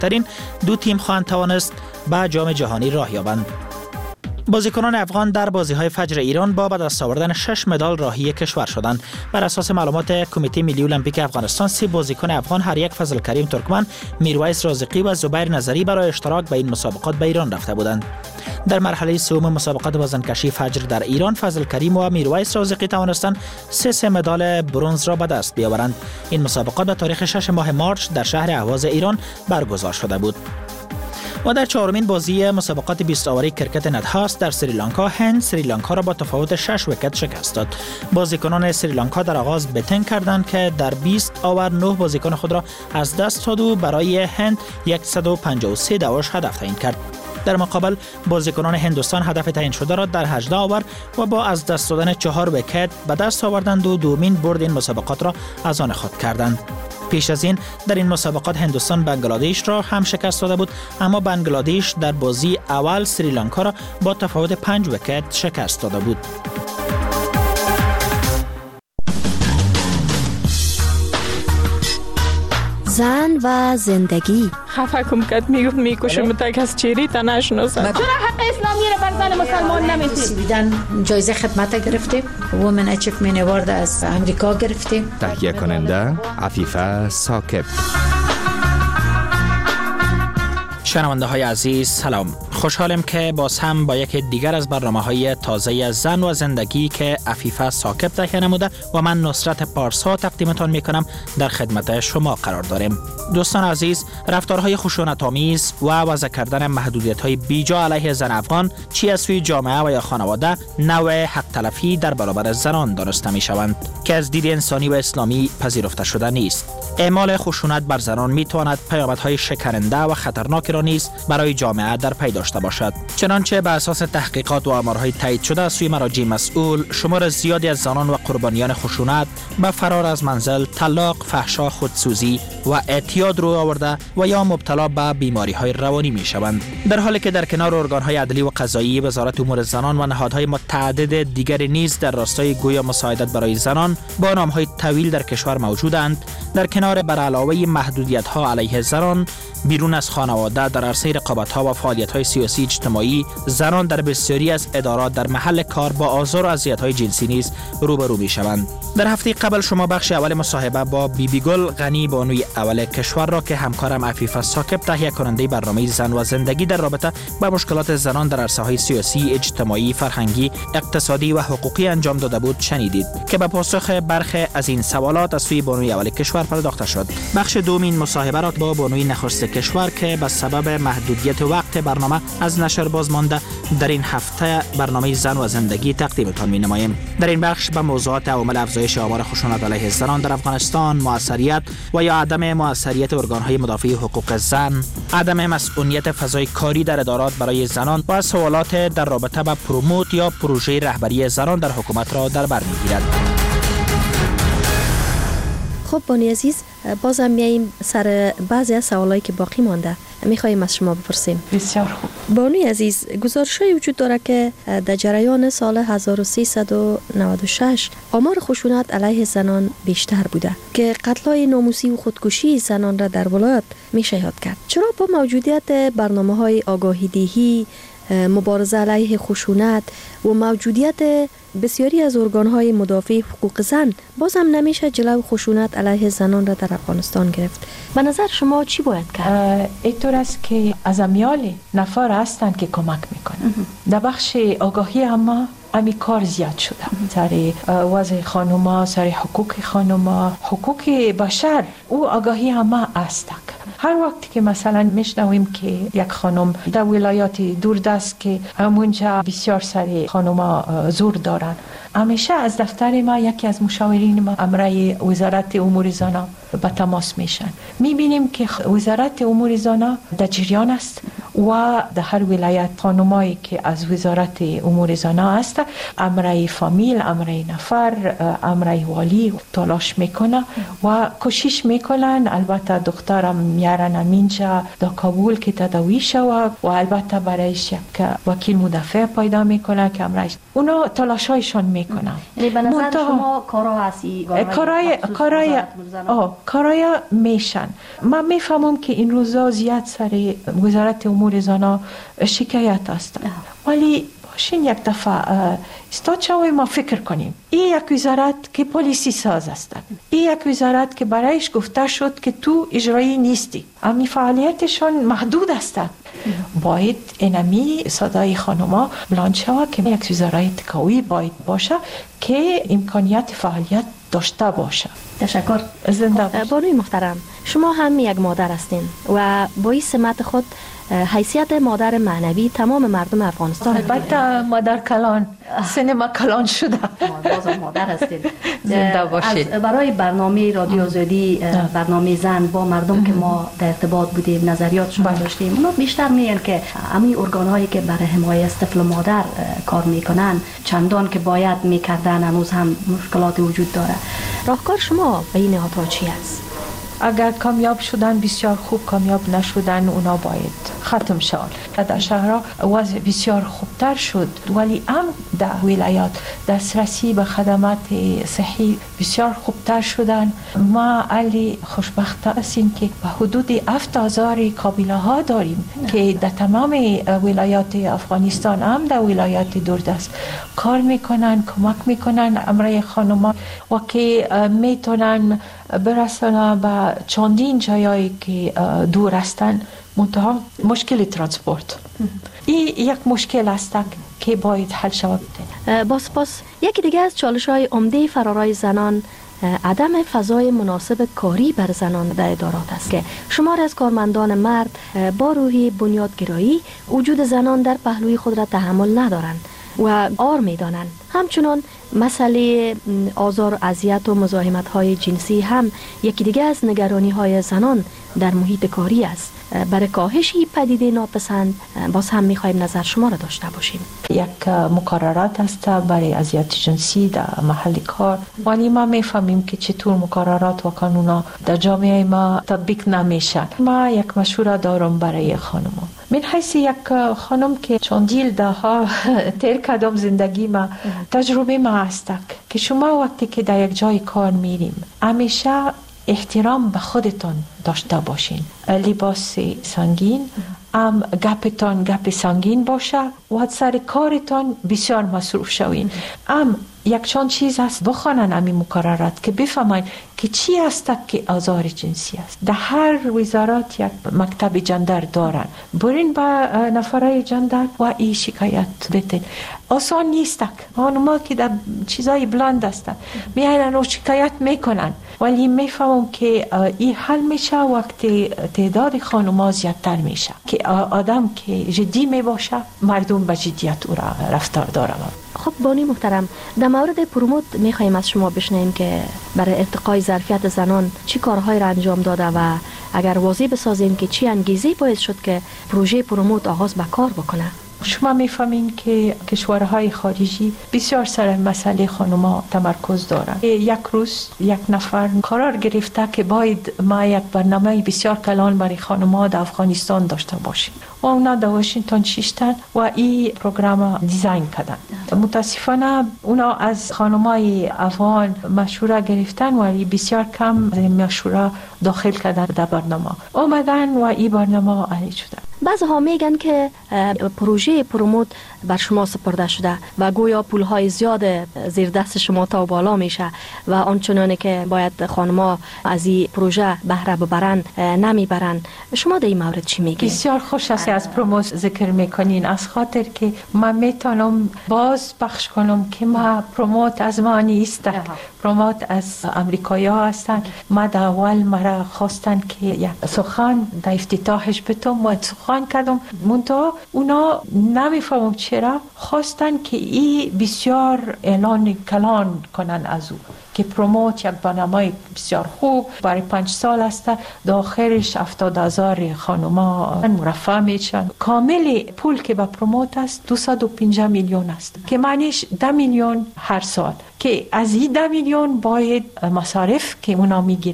بهترین دو تیم خواهند توانست به جام جهانی راه یابند. بازیکنان افغان در بازی‌های فجر ایران با به دست آوردن 6 مدال راهی کشور شدند. بر اساس معلومات کمیته ملی المپیک افغانستان، 3 بازیکن افغان هر یک فضل کریم ترکمن، میرویس رازقی و زبیر نظری برای اشتراک به این مسابقات به ایران رفته بودند. در مرحله سوم مسابقات وزنکشی فجر در ایران، فضل کریم و میرویس رازقی توانستند 3 مدال برنز را به دست بیاورند. این مسابقات به تاریخ 6 ماه مارس در شهر اهواز ایران برگزار شده بود. و در چهارمین بازی مسابقات 20 آوری کرکت ندهاست در سریلانکا، هند سریلانکا را با تفاوت 6 ویکت شکست داد. بازیکنان سریلانکا در آغاز بتنگ کردند که در 20 آور 9 بازیکن خود را از دست داد و برای هند 153 دعواش هدف تعیین کرد. در مقابل بازیکنان هندوستان هدف تعیین شده را در 18 آور و با از دست دادن 4 ویکت به دست آوردند و دومین برد این مسابقات را از آن خود کردند. پیش از این در این مسابقات هندوستان بنگلادش را هم شکست داده بود، اما بنگلادش در بازی اول سریلانکا را با تفاوت 5 ویکت شکست داده بود. زن و زندگی. خفه کم کد میگفت میکشم تا کس چیری تا نشناسم. چرا حق اسلامی را بر زن مسلمان نمیدید؟ بیدن جایزه خدمت گرفتیم، وومن اچیومنت اوارد از امریکا گرفتیم. تهیه کننده عفیفه ثاقب. شنونده های عزیز سلام، خوشحالم که باز هم با یک دیگر از برنامه‌های تازه زن و زندگی که عفیفه ثاقب تهیه نموده و من نصرت پارسا تقدیمتان میکنم در خدمت شما قرار داریم. دوستان عزیز، رفتارهای خشونت‌آمیز و وضع کردن محدودیت‌های بیجا علیه زن افغان چی از سوی جامعه و یا خانواده نوع حق تلفی در برابر زنان دانسته می‌شوند که از دید انسانی و اسلامی پذیرفته شده نیست. اعمال خشونت بر زنان میتواند پیامدهای شکننده و خطرناکی را نیز برای جامعه در پی داشته باشد. چنانچه بر اساس تحقیقات و آمارهای تایید شده از سوی مراجع مسئول، شمار زیادی از زنان و قربانیان خشونت به فرار از منزل، طلاق، فحشا، خودسوزی و اعتیاد رو آورده و یا مبتلا به بیماری‌های روانی می‌شوند. در حالی که در کنار ارگان‌های عدلی و قضایی، وزارت امور زنان و نهادهای متعدد دیگر نیز در راستای گویا مساعدت برای زنان با نام‌های طویل در کشور موجودند، در کنار بر علاوه محدودیت‌ها علیه زنان بیرون از خانواده در عرصه رقابت‌ها و فعالیت‌های سیاسی اجتماعی، زنان در بسیاری از ادارات در محل کار با آزار و اذیت‌های جنسی نیز روبرو می‌شوند. در هفته قبل شما بخش اول مصاحبه با بیبی گل غنی بانوی اول کشور را که همکارم عفیفه ثاقب تهیه کننده برنامه زن و زندگی در رابطه با مشکلات زنان در عرصه‌های سیاسی، اجتماعی، فرهنگی، اقتصادی و حقوقی انجام داده بود شنیدید که به پاسخ برخی از این سوالات از سوی بانوی اول کشور پرداخته شد. بخش دومین مصاحبه را با بانوی نخست کشور که به سبب محدودیت وقت برنامه از نشر باز مانده در این هفته برنامه زن و زندگی تقدیمتان می‌نماییم. در این بخش به موضوعات عوامل افزایش آمار خشونت علیه زنان در افغانستان، موثریت و یا عدم موثریت ارگان‌های مدافع حقوق زن، عدم مسئولیت فضای کاری در ادارات برای زنان و سوالات در رابطه با پروموت یا پروژه رهبری زنان در حکومت را در بر می‌گیرد. خب بانی عزیز، بازم میاییم سر بعضی از سوالایی که باقی مانده میخواییم از شما بپرسیم. بسیار خوب. بانی عزیز، گزارش‌هایی وجود داره که در جریان سال 1396 آمار خشونت علیه زنان بیشتر بوده که قتل‌های ناموسی و خودکشی زنان را در ولایت میشه یاد کرد. چرا با موجودیت برنامه‌های آگاهی دهی، مبارزه علیه خشونت و موجودیت بسیاری از ارگان‌های مدافع حقوق زن بازم نمیشه جلو خشونت علیه زنان را در افغانستان گرفت؟ به نظر شما چی باید کرد؟ اینطور است که از امیال نفر هستند که کمک میکنن. در بخش آگاهی اما امی کار زیاد شده سر وضع خانوما، سر حقوق خانوما، حقوق بشر او آگاهی همه است. هر وقتی که مثلا میشنویم که یک خانم در ولایات دوردست که همونجا بسیار سر خانوما زور دارن، همیشه از دفتر ما یکی از مشاورین ما امرای وزارت امور زنان به تماس میشن. میبینیم که وزارت امور زنان در جریان است و در هر ولایت خانمایی که از وزارت امور زنان است، امرای فامیل، امرای نفر، امرای والی تلاش میکنه و کوشش میکنن. البته دخترم میارن اینجا در کابل که تداوی شود و البته برایش یک وکیل مدافع پیدا میکنه که امرایش اونا تلاشایشان میکنم. یعنی به نظر شما کارا هستی؟ کارای میشن. من میفهمم که این روزا زیاد سر وزارت امور زنا شکایت است، ولی باشین یک دفعه استاد شوی ما فکر کنیم. این یک وزارت که پلیسی ساز است، این یک وزارت که برایش گفته شد که تو اجرایی نیستی، امی فعالیتشان محدود است. باید اینمی صدای خانوما بلند شود که یک وزارت قوی باید باشه که امکانیت فعالیت داشته باشه. تشکر. زنده باش. بانوی محترم، شما هم یک مادر هستین و با این سمت خود حیثیت مادر معنوی تمام مردم افغانستان. البته مادر کلان، سینما کلان شده. بازم مادر هستین. زنده باشید. برای برنامه رادیو آزادی، برنامه زن با مردم که ما در ارتباط بودیم، نظریات شما داشتیم، اونا بیشتر میگن که همین ارگان‌هایی که برای حمایت از طفل مادر کار میکنن چندان که باید میکردن هنوز هم مشکلات وجود داره. راهکار شما به این نهادها چی است؟ اگر کامیاب شدن بسیار خوب، کامیاب نشدن اونا باید ختم شد. در شهرها وضع بسیار خوبتر شد، ولی هم در ولایات دسترسی به خدمات صحی بسیار خوبتر شدن. ما علی خوشبخت هستیم که به حدود 7000 قابله ها داریم که در تمام ولایات افغانستان، هم در ولایات دوردست کار میکنن، کمک میکنن امرای خانوما و که میتونن برسن به چندین جایی که دور هستند. منتها مشکل ترانسپورت این یک مشکل است که باید حل شود. با سپاس. یکی دیگه از چالش‌های عمده فرارای زنان عدم فضای مناسب کاری بر زنان در ادارات است که شمار از کارمندان مرد با روحی بنیادگرایی وجود زنان در پهلوی خود را تحمل ندارند و آر می‌دانند. همچنان مسئله آزار و اذیت و مزاحمت‌های جنسی هم یکی دیگه از نگرانی‌های زنان در محیط کاری است. برای کاهش این پدیده ناپسند باز هم می‌خوایم نظر شما را داشته باشیم. یک مقررات است برای اذیت جنسی در محل کار، ولی ما می‌فهمیم که چطور مقررات و قانونا در جامعه ما تطبیق نمیشه. ما یک مشوره دارم برای خانم‌ها. من حیث یک خانم که چندین دهها تیر کردم زندگی ما، تجربه ما است که شما وقتی که در یک جای کار میریم همیشه احترام به خودتان داشته باشین. لباس سنگین، گپتان گپ سنگین باشه و سر کارتان بسیار مصروف شوین. یک چند چیز است بخوانن همین مقررات که بفهمین که چی است که آزار جنسی است. در هر وزارت یک مکتب جندر دارن، برین با نفرای جندر و این شکایت بتین. آسان نیست. خانوما که در چیزای بلند هستن میایرن و شکایت میکنن، ولی میفهمم که این حل میشه وقتی تعداد خانوما زیادتر میشه که آدم که جدی میباشه مردم به جدیت او را رفتار دارن. خب بانی محترم، در مورد پروموت میخوایم از شما بشنویم که برای ارتقای ظرفیت زنان چی کارهایی را انجام داده و اگر واضح بسازیم که چی انگیزه باعث شد که پروژه پروموت آغاز به کار بکنه. شما میفهمین که کشورهای خارجی بسیار سر مسئله خانوما تمرکز دارند. یک روز یک نفر قرار گرفته که باید ما یک برنامه بسیار کلان برای خانوما در افغانستان داشته باشیم و اونا در واشنگتن شیشتن و این پروگرام دیزاین کردن. متاسفانه اونا از خانمای افغان مشوره گرفتن ولی بسیار کم مشوره داخل کردن در برنامه اومدن و این برنامه عالی شده. بعضی ها میگن که پروژه پروموت بر شما سپرده شده و گویا پولهای زیاد زیر دست شما تا بالا میشه و آنچنانی که باید خانما از این پروژه بهره ببرن نمیبرن. شما در این مورد چی میگین؟ بسیار خوش است از پروموت ذکر میکنین، از خاطر که من میتونم باز پخش کنم که ما پروموت از ما نیست. پروموت از امریکایی ها هستن. ما در اول مرا خواستن که یک سخن در افتتاحش بتم و سخن کردم، منتها اونا نمیفهمم چرا خواستن که این بسیار اعلان کلان کنن از او که پروموت یک برنامه بسیار خوب برای 5 سال است، داخلش 70,000 خانوما مرفع میشن. کامل پول که با پروموت است 250 میلیون است که معنیش 10 میلیون هر سال، که از این 10 میلیون باید مصارف که اونا میگیرن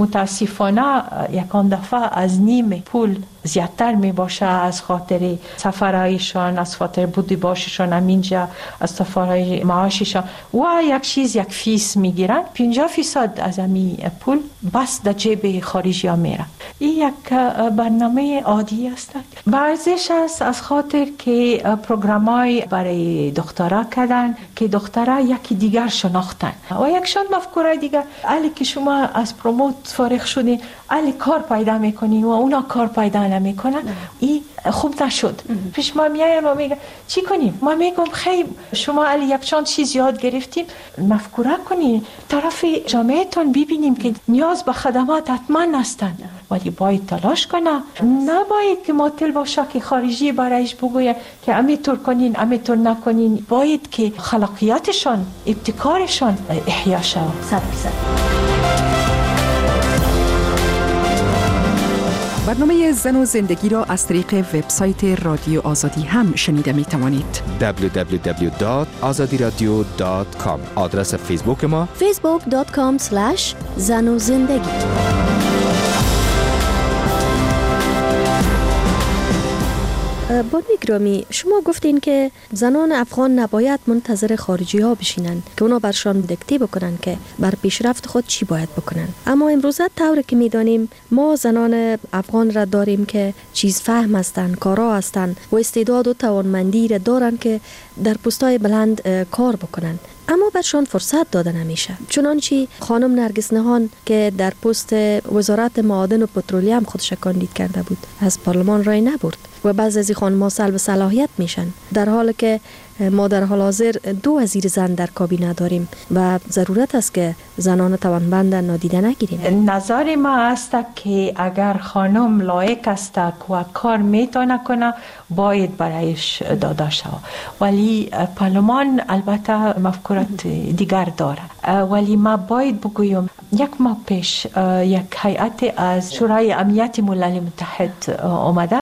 متاسفانه یکان دفعه از نیم پول زیادتر می باشه از خاطر سفرهایشان، از خاطر بودی باششان همینجا، از سفرهای معاششان و یک فیس می گیرن. 50% از همین پول بس در جیب خارجی ها میره. این یک برنامه عادی است. بعضیش است از خاطر که پروگرامای برای دخترها کردن که دخترها یکی دیگر شناختن و یکشان مفکوره دیگر. علی که شما از پروموت فارغ شدین، علی کار پیدا میکنین و اونا کار پیدا نمیکنن، این خوب نشد. پیش ما میایم و میگه چی کنیم؟ ما میگم خیلی شما علی یک چند چیز یاد گرفتیم، مفکوره کنین، طرف جامعهتون ببینیم که نیاز به خدمات حتما هستن، ولی باید تلاش کنه. نباید که معطل باشه که خارجی برایش بگوید که امیتور کنین امیتور نکنین. باید که خلاقیتشان، ابتکارشان احیا شود. 100%. برنامه زن و زندگی را از طریق وبسایت رادیو آزادی هم شنیده می توانید. www.azadiradio.com. آدرس فیسبوک ما facebook.com/زن و زندگی. بانوی گرامی، شما گفتین که زنان افغان نباید منتظر خارجی ها بشینن که اونا برشان دیکته بکنن که بر پیشرفت خود چی باید بکنن. اما امروزه طور که میدانیم ما زنان افغان را داریم که چیز فهم هستن، کارا هستن و استعداد و توانمندی را دارن که در پست‌های بلند کار بکنن، اما برشان فرصت داده نمیشه. چنانچه خانم نرگس نهان که در پست وزارت معادن و پترولیوم خودش کاندید کرده بود، از پارلمان رای نبرد و بعضی از خانم‌ها سلب صلاحیت میشن، در حالی که ما در حال حاضر 2 وزیر زن در کابینه داریم و ضرورت است که زنان توانمند نادیده نگیریم. نظر ما است که اگر خانم لایق است و کار میتونه کنه باید برایش داده شود، ولی پارلمان البته مفکورت دیگر داره. ولی ما باید بگویم یک ماه پیش یک هیئت از شورای امنیت ملل متحد آمده